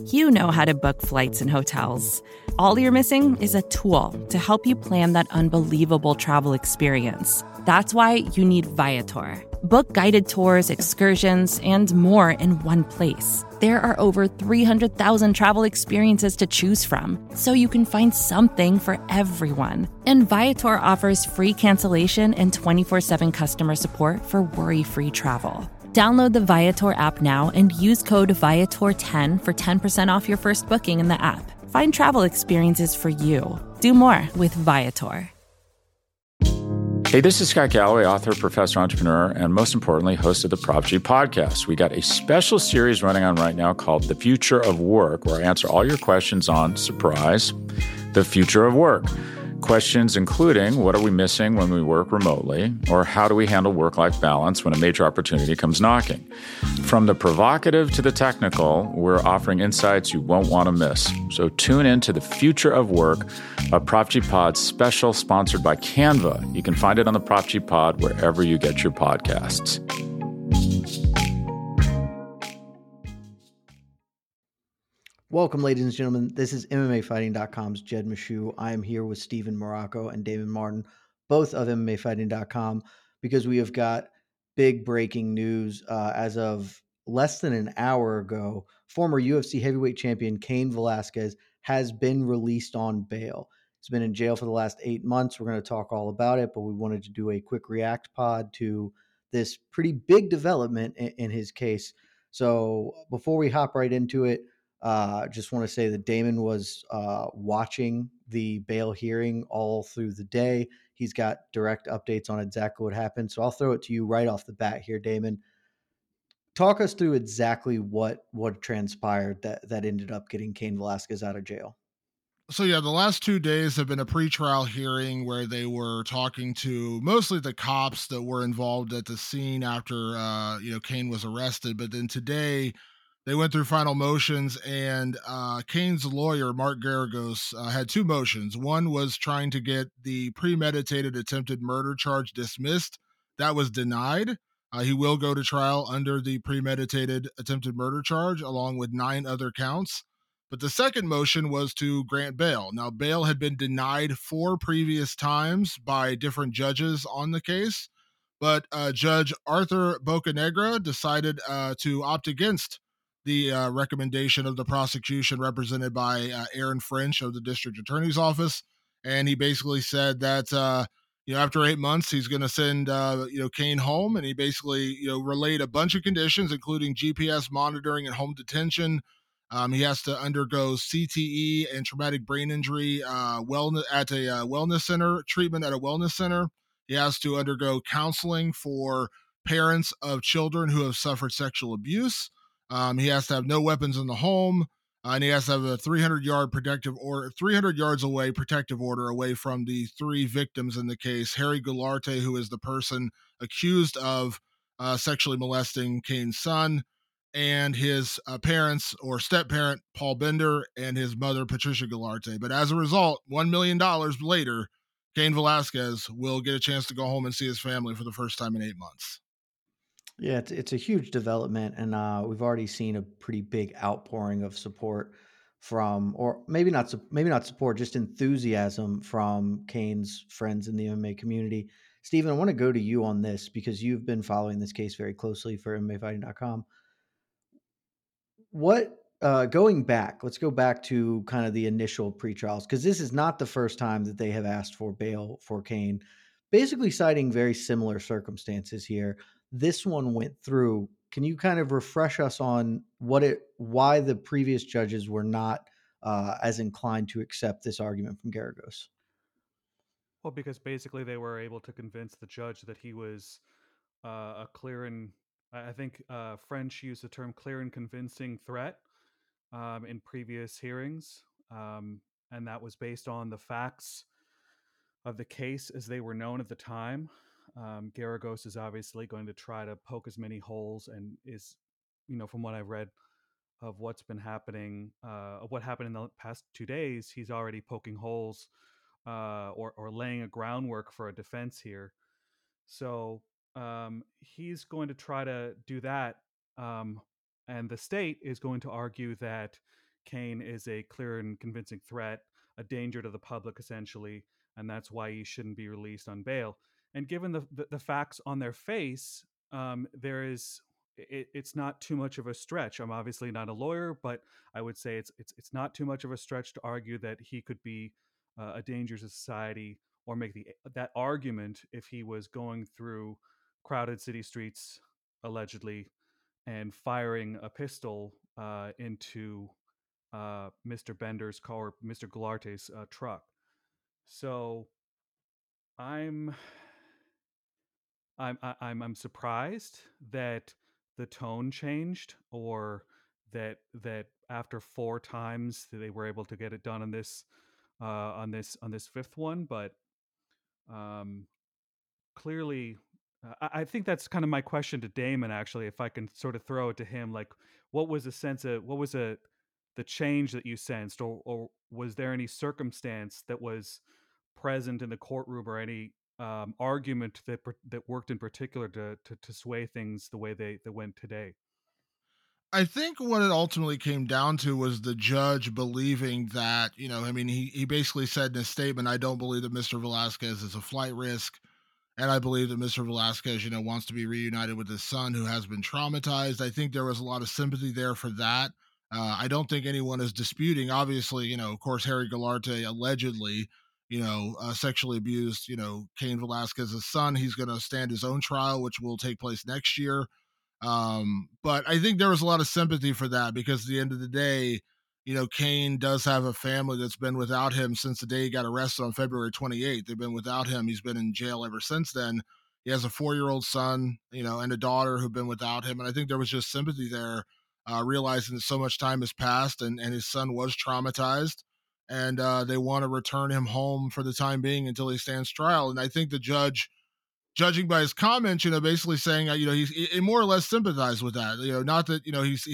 You know how to book flights and hotels. All you're missing is a tool to help you plan that unbelievable travel experience. That's why you need Viator. Book guided tours, excursions, and more in one place. There are over 300,000 travel experiences to choose from, so you can find something for everyone. And Viator offers free cancellation and 24/7 customer support for worry-free travel. Download the Viator app now and use code Viator10 for 10% off your first booking in the app. Find travel experiences for you. Do more with Viator. Hey, this is Scott Galloway, author, professor, entrepreneur, and most importantly, host of the Prop G podcast. We got a special series running on right now called The Future of Work, where I answer all your questions on, surprise, the future of work. Questions including, what are we missing when we work remotely? Or how do we handle work-life balance when a major opportunity comes knocking? From the provocative to the technical, we're offering insights you won't want to miss. So tune in to The Future of Work, a Prop G Pod special sponsored by Canva. You can find it on the Prop G Pod wherever you get your podcasts. Welcome, ladies and gentlemen. This is MMAfighting.com's Jed Meshew. I am here with Stephen Morocco and Damon Martin, both of MMAfighting.com, because we have got big breaking news. As of less than an hour ago, former UFC heavyweight champion Cain Velasquez has been released on bail. He's been in jail for the last 8 months. We're going to talk all about it, but we wanted to do a quick react pod to this pretty big development in his case. So before we hop right into it, just want to say that Damon was watching the bail hearing all through the day. He's got direct updates on exactly what happened. So I'll throw it to you right off the bat here, Damon. Talk us through exactly what transpired that ended up getting Cain Velasquez out of jail. So yeah, the last 2 days have been a pretrial hearing where they were talking to mostly the cops that were involved at the scene after Cain was arrested. But then today they went through final motions, and Cain's lawyer, Mark Garagos, had two motions. One was trying to get the premeditated attempted murder charge dismissed. That was denied. He will go to trial under the premeditated attempted murder charge, along with 9 other counts. But the second motion was to grant bail. Now, bail had been denied 4 previous times by different judges on the case, but Judge Arthur Bocanegra decided to opt against the recommendation of the prosecution represented by Aaron French of the district attorney's office. And he basically said that, after 8 months, he's going to send, Cain home. And he basically, relayed a bunch of conditions, including GPS monitoring and home detention. He has to undergo CTE and traumatic brain injury wellness at a wellness center, treatment at a wellness center. He has to undergo counseling for parents of children who have suffered sexual abuse. He has to have no weapons in the home, and he has to have a 300 yards away protective order away from the 3 victims in the case. Harry Goularte, who is the person accused of sexually molesting Cain's son, and his parents or step-parent, Paul Bender, and his mother, Patricia Goularte. But as a result, $1 million later, Cain Velasquez will get a chance to go home and see his family for the first time in 8 months. Yeah, it's a huge development, and we've already seen a pretty big outpouring of support from, or maybe not support, just enthusiasm from Cain's friends in the MMA community. Stephen, I want to go to you on this because you've been following this case very closely for MMAfighting.com. What going back, let's go back to kind of the initial pre-trials, because this is not the first time that they have asked for bail for Cain, basically citing very similar circumstances here. This one went through. Can you kind of refresh us on why the previous judges were not as inclined to accept this argument from Garagos? Well, because basically they were able to convince the judge that he was a clear and I think French used the term clear and convincing threat in previous hearings. And that was based on the facts of the case as they were known at the time. Garagos is obviously going to try to poke as many holes and is, from what I've read of what's been happening, of what happened in the past 2 days, he's already poking holes or laying a groundwork for a defense here. So he's going to try to do that. And the state is going to argue that Kane is a clear and convincing threat, a danger to the public, essentially, and that's why he shouldn't be released on bail. And given the facts on their face, there is it's not too much of a stretch. I'm obviously not a lawyer, but I would say it's not too much of a stretch to argue that he could be a danger to society, or make that argument if he was going through crowded city streets allegedly and firing a pistol into Mr. Bender's car, or Mr. Galarte's truck. So I'm I'm surprised that the tone changed, or that after four times they were able to get it done on this fifth one. But um, clearly, I think that's kind of my question to Damon. Actually, if I can sort of throw it to him, like, what was the change that you sensed, or was there any circumstance that was present in the courtroom, or any argument that worked in particular to sway things the way they went today? I think what it ultimately came down to was the judge believing that, I mean, he basically said in his statement, I don't believe that Mr. Velasquez is a flight risk. And I believe that Mr. Velasquez, wants to be reunited with his son who has been traumatized. I think there was a lot of sympathy there for that. I don't think anyone is disputing. Obviously, of course, Harry Galarte allegedly, sexually abused, Cain Velasquez's son. He's going to stand his own trial, which will take place next year. But I think there was a lot of sympathy for that because at the end of the day, Cain does have a family that's been without him since the day he got arrested on February 28th. They've been without him. He's been in jail ever since then. He has a 4-year-old son, and a daughter who've been without him. And I think there was just sympathy there, realizing that so much time has passed and his son was traumatized. And they want to return him home for the time being until he stands trial. And I think the judge, judging by his comments, basically saying, he more or less sympathized with that. Not that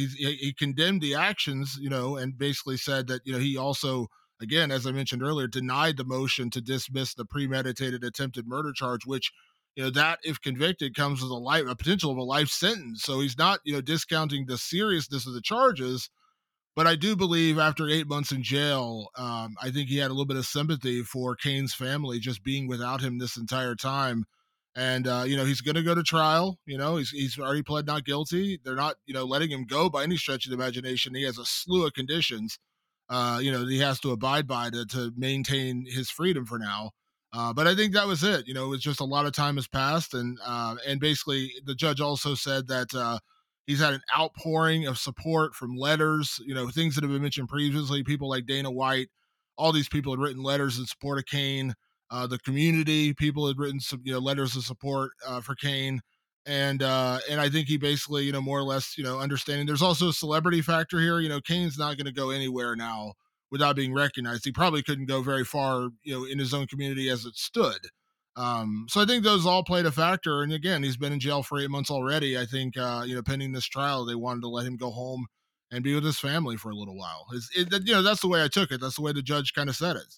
he condemned the actions, and basically said that he also, again, as I mentioned earlier, denied the motion to dismiss the premeditated attempted murder charge, which that if convicted comes with a potential of a life sentence. So he's not discounting the seriousness of the charges. But I do believe after 8 months in jail, I think he had a little bit of sympathy for Cain's family just being without him this entire time. And he's going to go to trial. He's already pled not guilty. They're not letting him go by any stretch of the imagination. He has a slew of conditions that he has to abide by to maintain his freedom for now. But I think that was it. It was just a lot of time has passed, and basically the judge also said that he's had an outpouring of support from letters, things that have been mentioned previously. People like Dana White, all these people had written letters in support of Cain. The community, people had written some, letters of support for Cain. And I think he basically, more or less, understanding. There's also a celebrity factor here. Cain's not going to go anywhere now without being recognized. He probably couldn't go very far, in his own community as it stood. So I think those all played a factor. And again, he's been in jail for 8 months already. I think, pending this trial, they wanted to let him go home and be with his family for a little while. That's the way I took it. That's the way the judge kind of said it.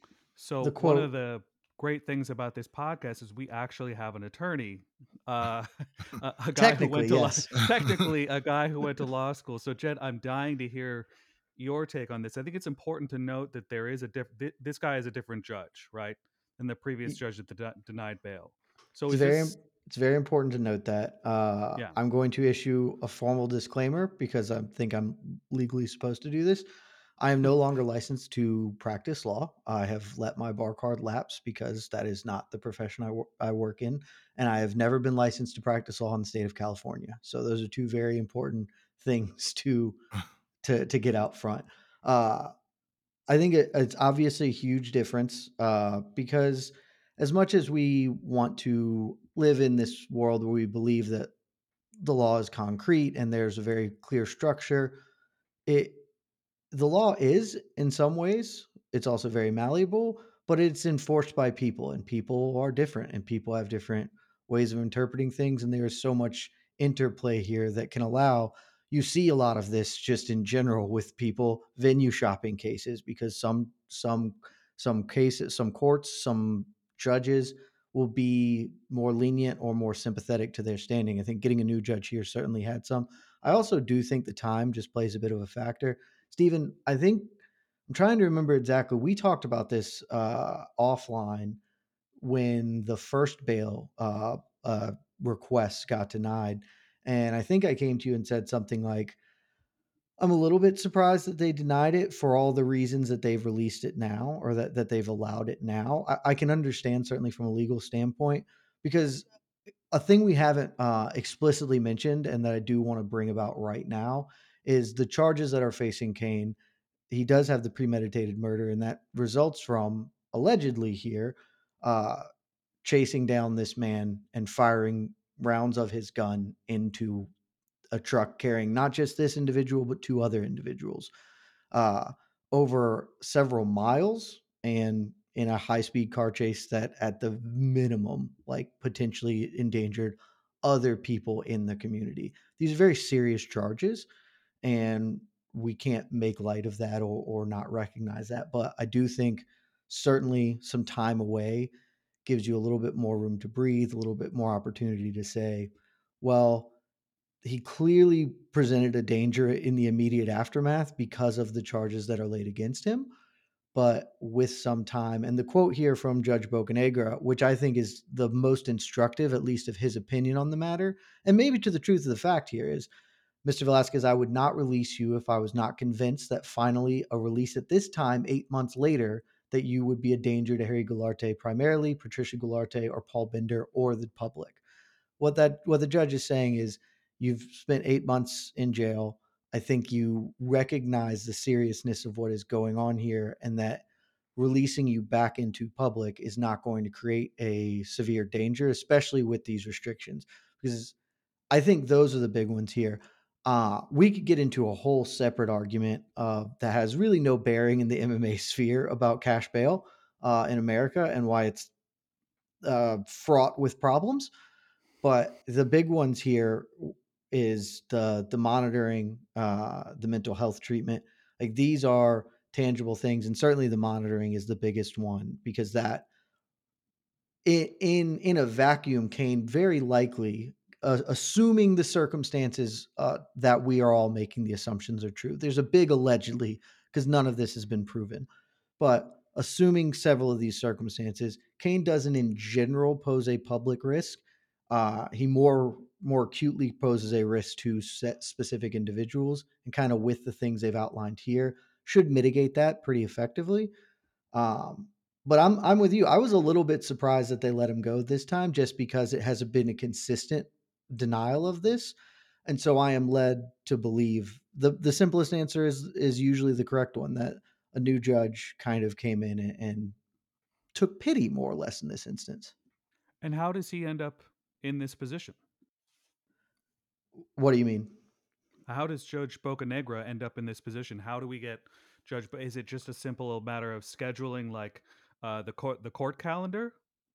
So The one of quote, the great things about this podcast is we actually have an attorney, uh, a guy who technically, went to yes. technically a guy who went to law school. So Jed, I'm dying to hear your take on this. I think it's important to note that there is this guy is a different judge, right, than the previous judge that denied bail. So It's is very this, it's very important to note that. yeah? I'm going to issue a formal disclaimer because I think I'm legally supposed to do this. I am no longer licensed to practice law. I have let my bar card lapse because that is not the profession I work in, and I have never been licensed to practice law in the state of California. So those are two very important things to get out front. Uh, I think it's obviously a huge difference because as much as we want to live in this world where we believe that the law is concrete and there's a very clear structure, it the law is in some ways. It's also very malleable, but it's enforced by people, and people are different, and people have different ways of interpreting things. And there is so much interplay here that can allow you see a lot of this just in general with people venue shopping cases because some cases, some courts, some judges will be more lenient or more sympathetic to their standing. I think getting a new judge here certainly had some. I also do think the time just plays a bit of a factor. Stephen, I think I'm trying to remember exactly. We talked about this offline when the first bail request got denied. And I think I came to you and said something like, I'm a little bit surprised that they denied it for all the reasons that they've released it now, or that they've allowed it now. I can understand, certainly from a legal standpoint, because a thing we haven't explicitly mentioned and that I do want to bring about right now is the charges that are facing Kane. He does have the premeditated murder, and that results from allegedly here uh, chasing down this man and firing rounds of his gun into a truck carrying not just this individual but two other individuals uh, over several miles and in a high speed car chase that at the minimum like potentially endangered other people in the community. These are very serious charges, and we can't make light of that or not recognize that. But I do think certainly some time away gives you a little bit more room to breathe, a little bit more opportunity to say, well, he clearly presented a danger in the immediate aftermath because of the charges that are laid against him. But with some time, and the quote here from Judge Bocanegra, which I think is the most instructive, at least of his opinion on the matter, and maybe to the truth of the fact here, is Mr. Velasquez, I would not release you if I was not convinced that finally a release at this time, 8 months later, that you would be a danger to Harry Goularte primarily, Patricia Goularte, or Paul Bender, or the public. What the judge is saying is you've spent 8 months in jail. I think you recognize the seriousness of what is going on here, and that releasing you back into public is not going to create a severe danger, especially with these restrictions. Because I think those are the big ones here. We could get into a whole separate argument that has really no bearing in the MMA sphere about cash bail in America and why it's fraught with problems. But the big ones here is the monitoring, the mental health treatment. Like these are tangible things, and certainly the monitoring is the biggest one because that in a vacuum, Kane very likely, assuming the circumstances that we are all making the assumptions are true. There's a big allegedly because none of this has been proven, but assuming several of these circumstances, Kane doesn't in general pose a public risk. He more acutely poses a risk to set specific individuals, and kind of with the things they've outlined here, should mitigate that pretty effectively. Um, but I'm with you. I was a little bit surprised that they let him go this time, just because it hasn't been a consistent denial of this, and so I am led to believe the simplest answer is usually the correct one, that a new judge kind of came in and took pity more or less in this instance. And how does he end up in this position? What do you mean? How does Judge Bocanegra end up in this position? How do we get Judge? Is it just a simple matter of scheduling, like the court calendar?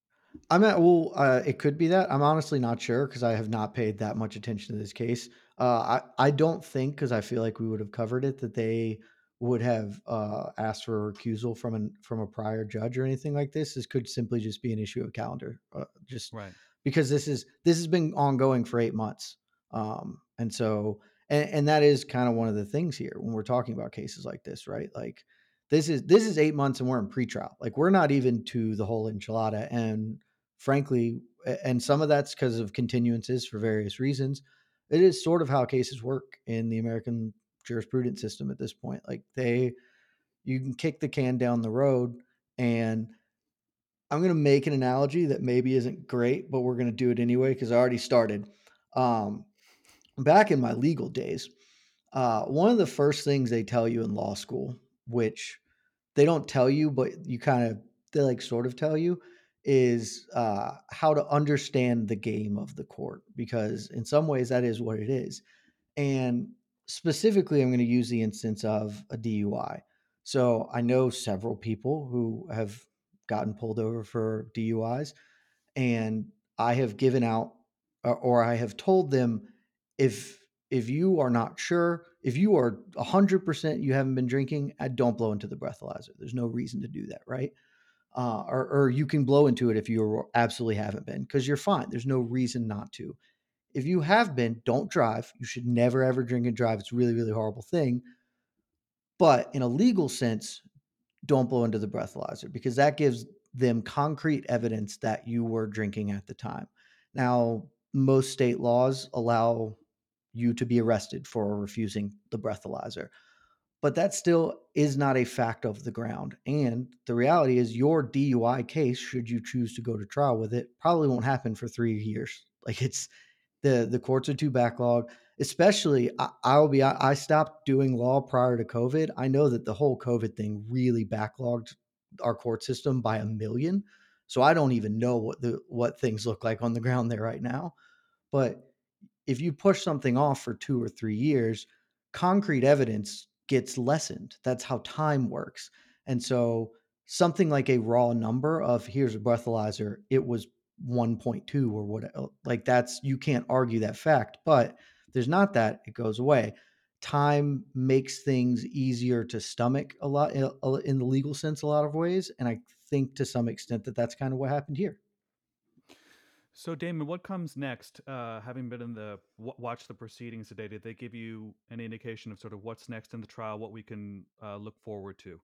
It could be that. I'm honestly not sure because I have not paid that much attention to this case. I don't think, because I feel like we would have covered it, that they would have asked for a recusal from a prior judge or anything like this. This could simply just be an issue of calendar, just Right. because this has been ongoing for 8 months, and so and that is kind of one of the things here when we're talking about cases like this, right? Like this is 8 months and we're in pretrial. Like we're not even to the whole enchilada, and frankly, and some of that's because of continuances for various reasons. It is sort of how cases work in the American jurisprudence system at this point. Like you can kick the can down the road, and I'm going to make an analogy that maybe isn't great, but we're going to do it anyway because I already started. Um, Back in my legal days, one of the first things they tell you in law school, which they don't tell you, but they like sort of tell you, is how to understand the game of the court, because in some ways that is what it is. And specifically, I'm going to use the instance of a DUI. So I know several people who have gotten pulled over for DUIs, and I have given out, or I have told them, if you are not sure, if you are 100% you haven't been drinking, don't blow into the breathalyzer. There's no reason to do that, right? Or you can blow into it if you absolutely haven't been, because you're fine. There's no reason not to. If you have been, don't drive. You should never ever drink and drive. It's a really, really horrible thing. But in a legal sense, don't blow into the breathalyzer because that gives them concrete evidence that you were drinking at the time. Now, most state laws allow you to be arrested for refusing the breathalyzer, but that still is not a fact of the ground. And the reality is, your DUI case, should you choose to go to trial with it, probably won't happen for 3 years. Like it's the courts are too backlogged. Especially, I stopped doing law prior to COVID. I know that the whole COVID thing really backlogged our court system by a million. So I don't even know what things look like on the ground there right now. But if you push something off for 2 or 3 years, concrete evidence gets lessened. That's how time works. And so something like a raw number of here's a breathalyzer, it was 1.2 or whatever, like that's, you can't argue that fact, but there's not that, it goes away. Time makes things easier to stomach a lot in the legal sense, a lot of ways. And I think to some extent that that's kind of what happened here. So, Damon, what comes next? Having been in the watch the proceedings today, did they give you any indication of sort of what's next in the trial, what we can look forward to?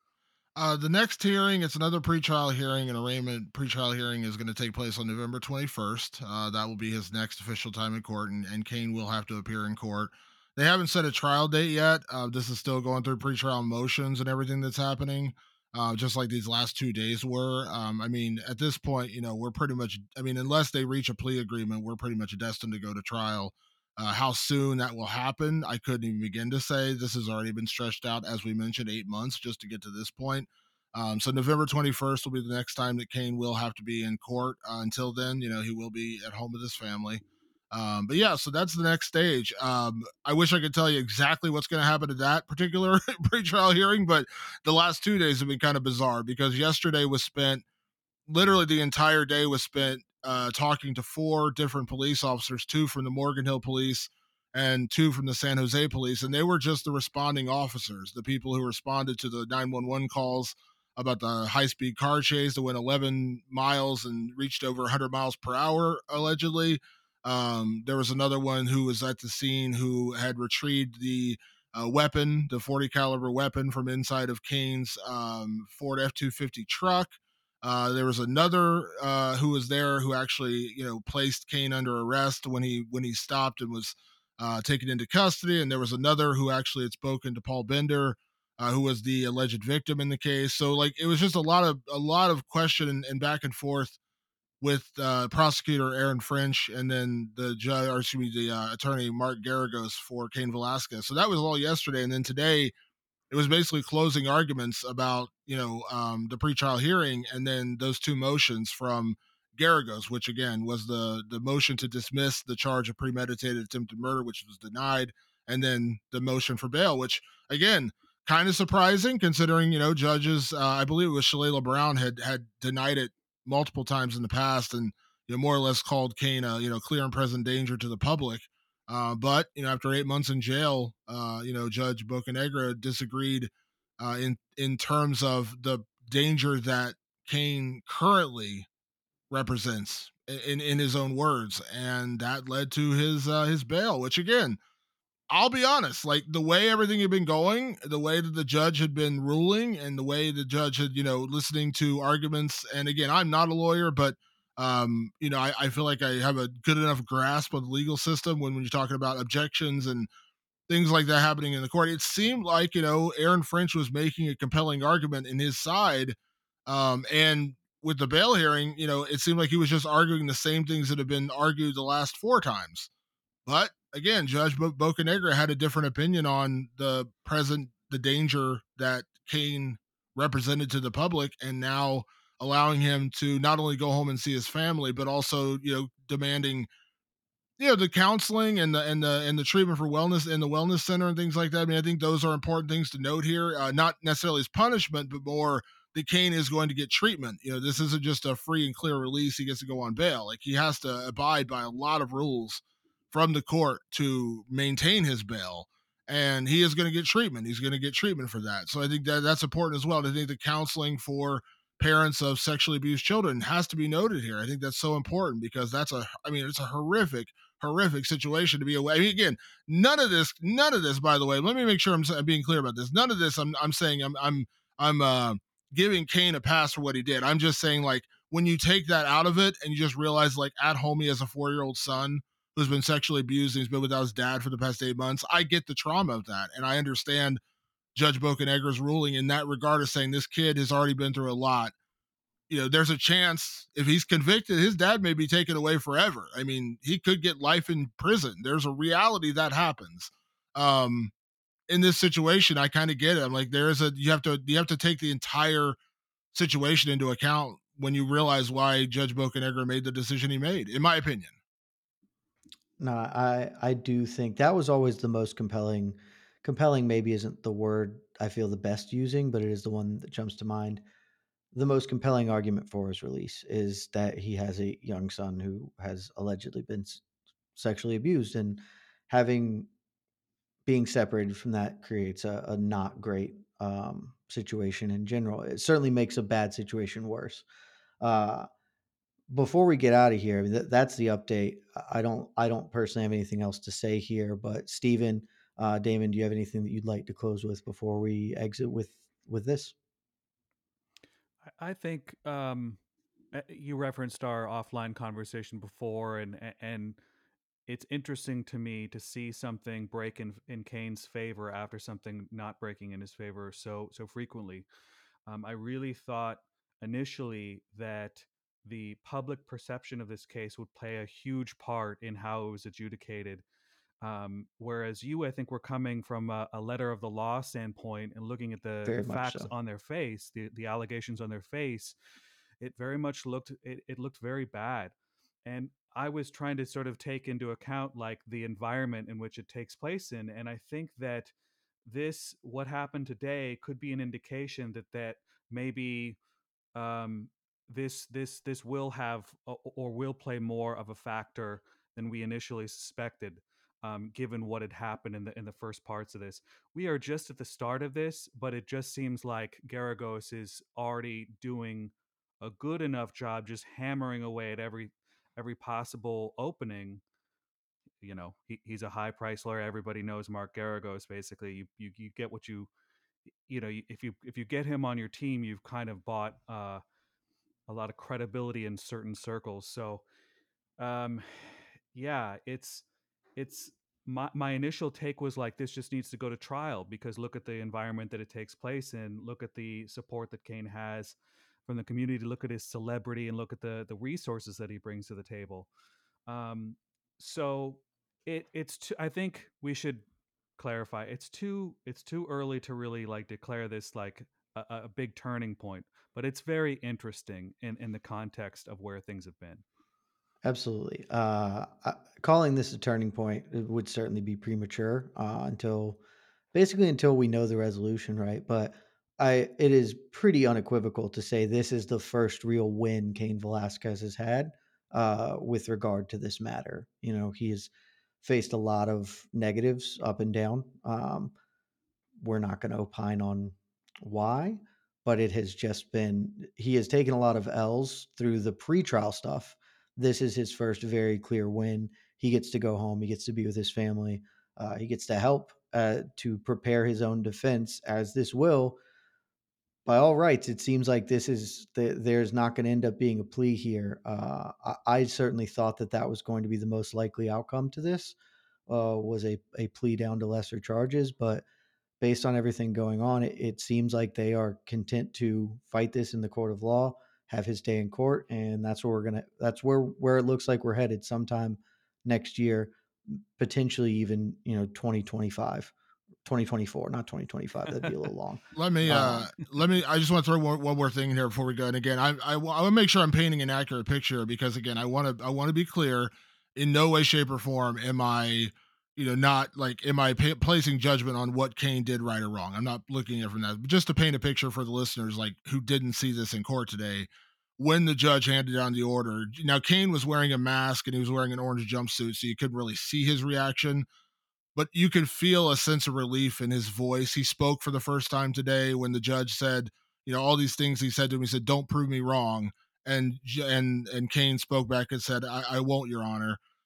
The next hearing, it's another pretrial hearing. An arraignment pretrial hearing is going to take place on November 21st. That will be his next official time in court, and Cain will have to appear in court. They haven't set a trial date yet. This is still going through pretrial motions and everything that's happening, just like these last 2 days were. I mean, at this point, we're pretty much, unless they reach a plea agreement, we're pretty much destined to go to trial. How soon that will happen, I couldn't even begin to say. This has already been stretched out, as we mentioned, 8 months just to get to this point. So November 21st will be the next time that Cain will have to be in court. Until then, he will be at home with his family. But yeah, so that's the next stage. I wish I could tell you exactly what's going to happen to that particular pretrial hearing, but the last 2 days have been kind of bizarre because yesterday was spent, literally the entire day was spent talking to 4 different police officers, 2 from the Morgan Hill Police and 2 from the San Jose Police. And they were just the responding officers, the people who responded to the 911 calls about the high-speed car chase that went 11 miles and reached over 100 miles per hour, allegedly. There was another one who was at the scene who had retrieved the weapon, the 40 caliber weapon from inside of Cain's Ford F-250 truck. There was another who was there who actually, placed Cain under arrest when he stopped and was taken into custody. And there was another who actually had spoken to Paul Bender, who was the alleged victim in the case. So like it was just a lot of question and back and forth with prosecutor Aaron French and then the judge, or excuse me, the attorney Mark Garagos for Cain Velasquez. So that was all yesterday, and then today it was basically closing arguments about the pretrial hearing, and then those 2 motions from Garagos, which again was the motion to dismiss the charge of premeditated attempted murder, which was denied, and then the motion for bail, which again kind of surprising considering judges, I believe it was Shalala Brown had denied it multiple times in the past, and more or less called Cain a clear and present danger to the public. But after 8 months in jail, Judge Bocanegra disagreed in terms of the danger that Cain currently represents in his own words, and that led to his bail. Which again, I'll be honest, like the way everything had been going, the way that the judge had been ruling, and the way the judge had, listening to arguments. And again, I'm not a lawyer, but I feel like I have a good enough grasp of the legal system when you're talking about objections and things like that happening in the court. It seemed like, Aaron French was making a compelling argument in his side. And with the bail hearing, it seemed like he was just arguing the same things that have been argued the last 4 times. But again, Judge Bocanegra had a different opinion on the danger that Cain represented to the public, and now allowing him to not only go home and see his family, but also, demanding, the counseling and the treatment for wellness in the wellness center and things like that. I mean, I think those are important things to note here. Not necessarily as punishment, but more that Cain is going to get treatment. This isn't just a free and clear release. He gets to go on bail. Like he has to abide by a lot of rules from the court to maintain his bail, and he is going to get treatment. He's going to get treatment for that. So I think that's important as well. I think the counseling for parents of sexually abused children has to be noted here. I think that's so important because it's a horrific situation to be away. I mean, again, none of this, by the way, let me make sure I'm being clear about this. None of this I'm saying I'm giving Kane a pass for what he did. I'm just saying, like, when you take that out of it and you just realize, like, at home he has a 4-year-old son who's been sexually abused and he's been without his dad for the past 8 months. I get the trauma of that. And I understand Judge Bocanegra's ruling in that regard, is saying this kid has already been through a lot. There's a chance if he's convicted, his dad may be taken away forever. I mean, he could get life in prison. There's a reality that happens. In this situation, I kind of get it. I'm like, you have to take the entire situation into account when you realize why Judge Bocanegra made the decision he made, in my opinion. No, I do think that was always the most compelling. Compelling maybe isn't the word I feel the best using, but it is the one that jumps to mind. The most compelling argument for his release is that he has a young son who has allegedly been sexually abused, and having being separated from that creates a not great situation in general. It certainly makes a bad situation worse. Uh, before we get out of here, I mean, that's the update. I don't personally have anything else to say here, but Stephen, Damon, do you have anything that you'd like to close with before we exit with this? I think you referenced our offline conversation before, and it's interesting to me to see something break in Kane's favor after something not breaking in his favor so frequently. I really thought initially that the public perception of this case would play a huge part in how it was adjudicated. Whereas you, I think, were coming from a letter of the law standpoint and looking at the Very much facts so. on their face, the allegations on their face. It very much it looked very bad. And I was trying to sort of take into account like the environment in which it takes place in. And I think that what happened today could be an indication that maybe um, this will have or will play more of a factor than we initially suspected, given what had happened in the first parts of this. We are just at the start of this, but it just seems like Garagos is already doing a good enough job, just hammering away at every possible opening. He's a high price lawyer. Everybody knows Mark Garagos. Basically, you get what if you get him on your team, you've kind of bought a lot of credibility in certain circles. So, um, yeah, it's my initial take was like this just needs to go to trial because look at the environment that it takes place in, look at the support that Kane has from the community, look at his celebrity, and look at the resources that he brings to the table. Um, so I think we should clarify it's too early to really like declare this like a big turning point, but it's very interesting in the context of where things have been. Absolutely. Calling this a turning point it would certainly be premature until we know the resolution, right? But it is pretty unequivocal to say this is the first real win Cain Velasquez has had with regard to this matter. He has faced a lot of negatives up and down. We're not going to opine on why, but it has just been, he has taken a lot of L's through the pretrial stuff. This is his first very clear win. He gets to go home, he gets to be with his family, he gets to help to prepare his own defense, as this will, by all rights, it seems like there's not going to end up being a plea here. I certainly thought that was going to be the most likely outcome to this, was a plea down to lesser charges, but based on everything going on, it seems like they are content to fight this in the court of law, have his day in court, and that's where it looks like we're headed sometime next year, potentially even 2025, 2024, not 2025. That'd be a little long. Let me I just want to throw one more thing in here before we go. And again, I want to make sure I'm painting an accurate picture, because again, I want to be clear. In no way, shape, or form am I, not like, am I placing judgment on what Kane did right or wrong? I'm not looking at it from that, but just to paint a picture for the listeners, like, who didn't see this in court today. When the judge handed down the order, now Kane was wearing a mask and he was wearing an orange jumpsuit, so you couldn't really see his reaction, but you could feel a sense of relief in his voice. He spoke for the first time today when the judge said, all these things he said to him. He said, "Don't prove me wrong." And Kane spoke back and said, I won't, Your Honor.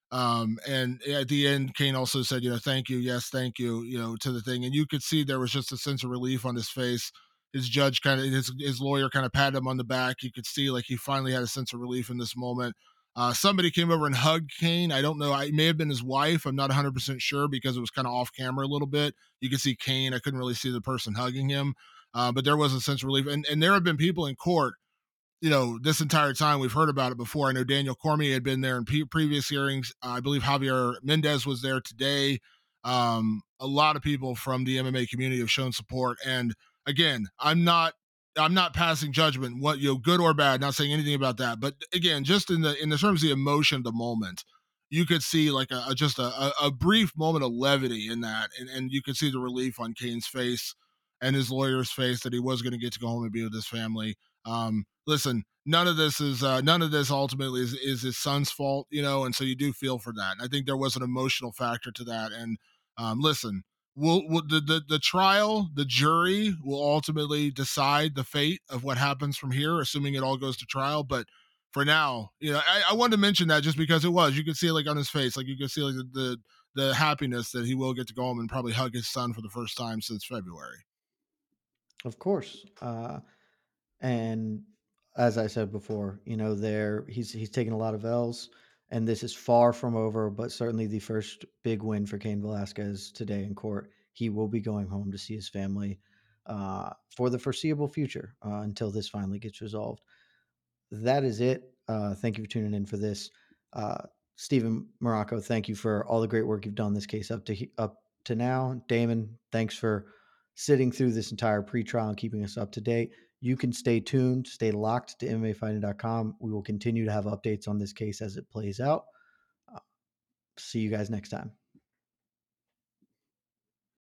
And at the end, Kane also said, thank you, yes, thank you, to the thing. And you could see there was just a sense of relief on his face. His judge his lawyer kind of patted him on the back. You could see like he finally had a sense of relief in this moment. Somebody came over and hugged Kane. I don't know. It may have been his wife. I'm not 100% sure because it was kind of off camera a little bit. You could see Kane. I couldn't really see the person hugging him. But there was a sense of relief. And there have been people in court this entire time we've heard about it before. I know Daniel Cormier had been there in previous hearings. I believe Javier Mendez was there today. A lot of people from the MMA community have shown support. And again, I'm not passing judgment, what good or bad, not saying anything about that. But again, just in the terms of the emotion of the moment, you could see like a brief moment of levity in that, and you could see the relief on Kane's face and his lawyer's face that he was going to get to go home and be with his family. Listen, none of this ultimately is his son's fault, and so you do feel for that. And I think there was an emotional factor to that. And listen, the trial, the jury will ultimately decide the fate of what happens from here, assuming it all goes to trial. But for now, I wanted to mention that just because you could see it like on his face, like you could see like the happiness that he will get to go home and probably hug his son for the first time since February. Of course. And as I said before, he's taken a lot of L's, and this is far from over, but certainly the first big win for Cain Velasquez today in court. He will be going home to see his family for the foreseeable future until this finally gets resolved. That is it. Thank you for tuning in for this. Stephen Morocco, thank you for all the great work you've done this case up to now. Damon, thanks for sitting through this entire pre-trial and keeping us up to date. You can stay tuned, stay locked to MMAfighting.com. We will continue to have updates on this case as it plays out. See you guys next time.